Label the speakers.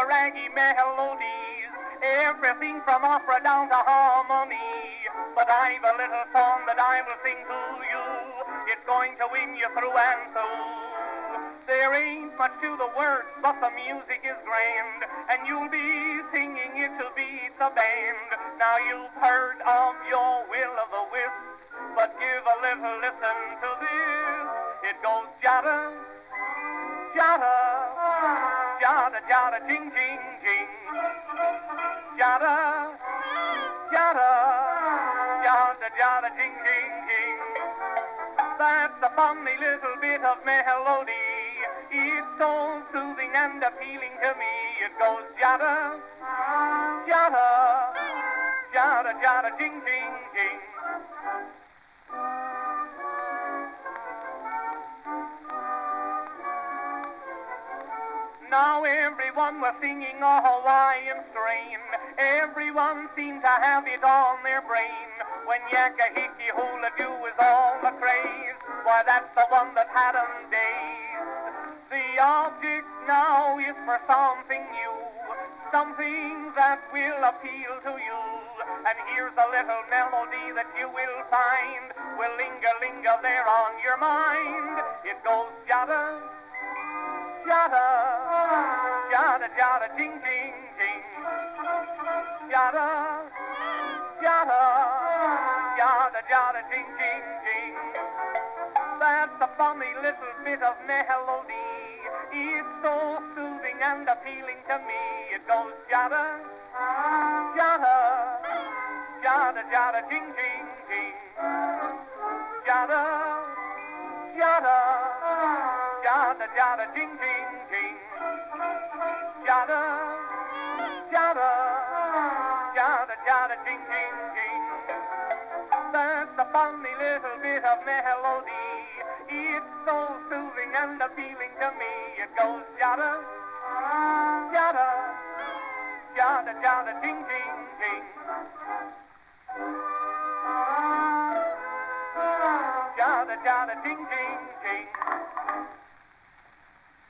Speaker 1: the raggy melodies, everything from opera down to harmony. But I've a little song that I will sing to you. It's going to win you through and through. There ain't much to the words, but the music is grand, and you'll be singing it till beats a band. Now you've heard of your will-o'-the-wisp, but give a little listen to this. It goes jada, jada, jada, jada, jing, jing, jing. Jada, jada, jada, jada, jing, jing, jing. That's a funny little bit of melody. It's so soothing and appealing to me. It goes jada, jada, jada, jada, jing, jing, jing. Now everyone was singing a Hawaiian strain. Everyone seemed to have it on their brain. When Yakka Hickey Hula Doo is all the craze, why that's the one that had 'em dazed. The object now is for something new, something that will appeal to you. And here's a little melody that you will find will linger there on your mind. It goes jada, jada, jada, jada, jing, jing, jing. Jada, jada, jada, jada, jing, jing, jing. That's a funny little bit of melody. It's so soothing and appealing to me. It goes jada, jada, jada, jada, jing, jing, jing. Jada, jada, jada, jada, jing, jing, jing. Jada, jada, jada, jada, jing, jing, jing. That's a funny little bit of melody. It's so soothing and appealing to me. It goes jada, jada, jada, jada, jing, jing, jing. Jada, jada, jing, jing, jing.